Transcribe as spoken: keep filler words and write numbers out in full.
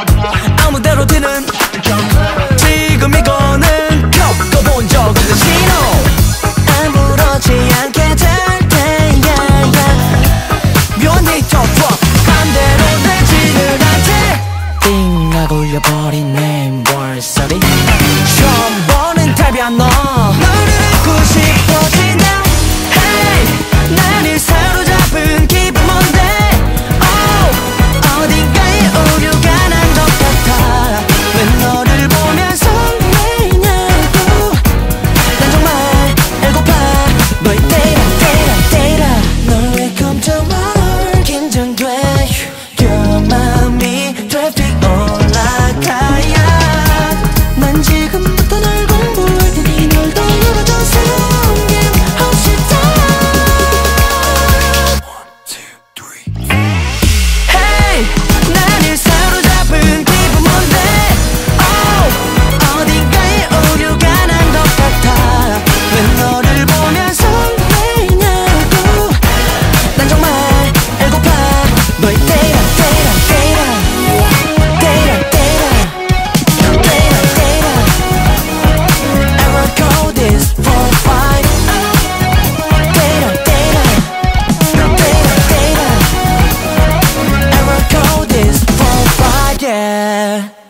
아무데로 튀는 지금 이거는 겪어본 적 없는 신호. 아무렇지 않게 될 때야 묘한 네트워크 반대로 되지는 않지. 띵 하고 울려버린 내 머릿소리 처음 보는 탈비한 너 너를 잊고 싶어진다. Hey 나를 사로잡은 기분 뭔데. Oh 어딘가에 오류가 난 것 같아. 왜 너를 보면 설레냐고. 난 정말 알고파 너의 데이터 데이터 데이터. 널 welcome to my world. 긴장돼 your 마음이 트래픽 올라가야. 난 지금부터 널 공부할 테니 널 더 열어줘서 숨김없이 Hey 나를 사로잡은 기분 뭔데. Oh 어딘가에 오류가 난 것 같아. 왜 너를 보면 설레냐고. 난 정말 알고파 너의 데이터 데이터 데이터 데이터 데이터 데이터 데이터. Error code is four five. 데이터 데이터 데이터 데이터. Error code is four five yeah.